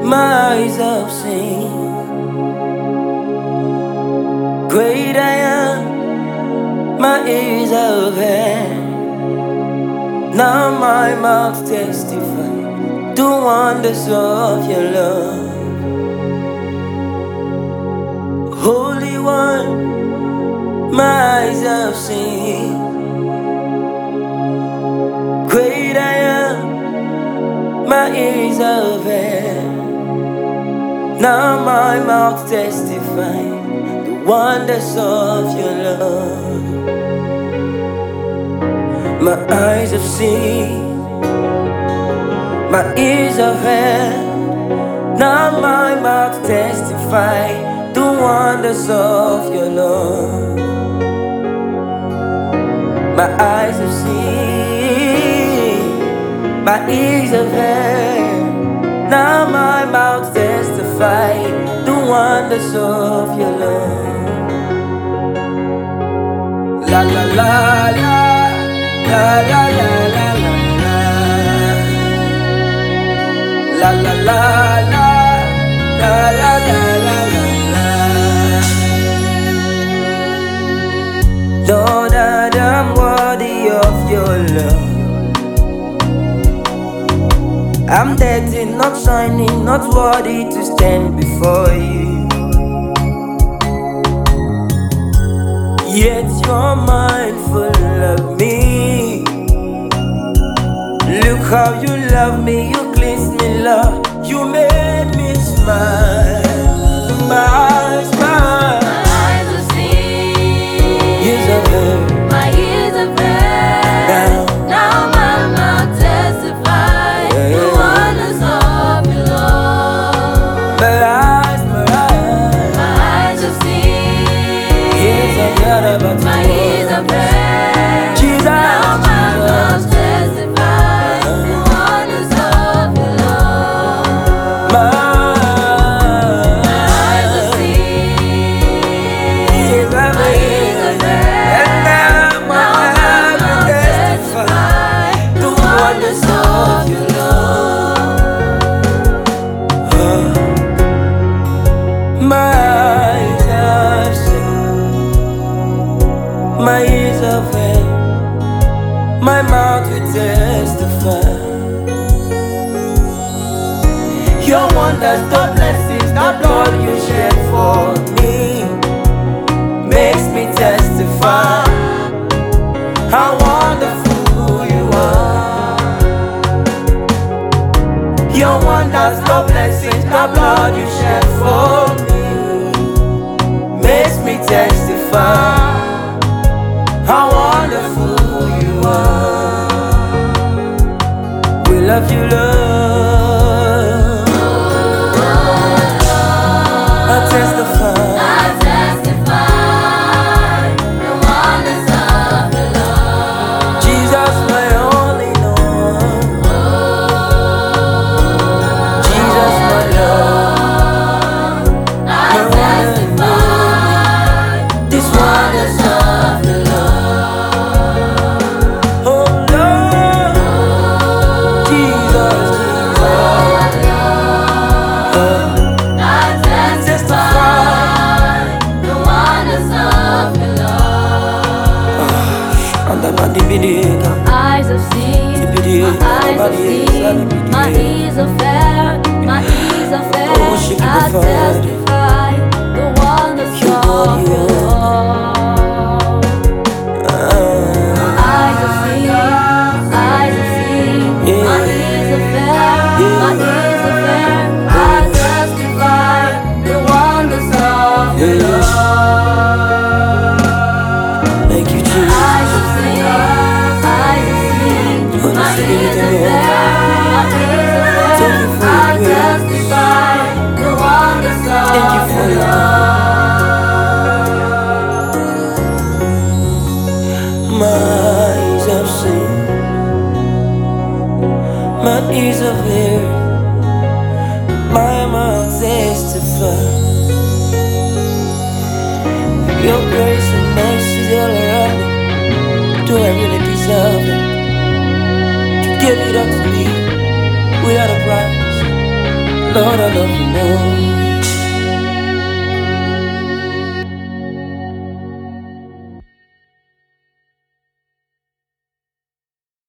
My eyes have seen great I am, my ears have heard. Now my mouth testifies the wonders of your love. Holy One, my eyes have seen great I am, my ears have heard. Now my mouth testifies the wonders of your love. My eyes have seen, my ears have heard. Now my mouth testifies the wonders of your love. My eyes have seen, my ears have heard. Now my mouth testifies the wonders of your love. La la la la, la la la la la, la la la la, la la la la la. Lord, that I'm worthy of your love. I'm dirty, not shining, not worthy to stand before you. Yet you're mindful of me. Look how you love me, you cleanse me, Lord. You made me smile. My smile. My eyes have seen, Years of heard. my ears have heard. Now my mouth testifies the wonders of your love. My eyes. My eyes have seen, Years of heard about my you. ears have heard. Jesus, Now my mouth Jesus. testifies the wonders of your love. My eyes have seen, years of my ears have heard. and now my eyes will testify the wonders of your love. My eyes have seen, my ears have heard, my mouth will testify. Your wonders, the blessings, the blood you shed for me makes me testify how wonderful you are. Your wonders, the blessings, the blood you shed for me makes me testify how wonderful you are. We love you, Lord. I testify. I testify the wonders of your love. Jesus, my only Lord. Jesus, my love. I testify This wonders of your love. oh Lord. Jesus, I testify the wonders of your love. and the body be Eyes have seen, my eyes have seen, my ears have heard, my ears have heard. I testify the wonders of your love. Eyes have seen, my ears have heard, my ears have heard. I testify the wonders of your love. Thank you, Jesus. Eyes have seen, my ears have heard, my ears have heard. I testify the wonders of your love. My eyes have seen, my ears have heard, my mouth testifies. Your grace and mercy all around me. Do I really deserve it? You gave it up to me without a price. Lord, I love you more.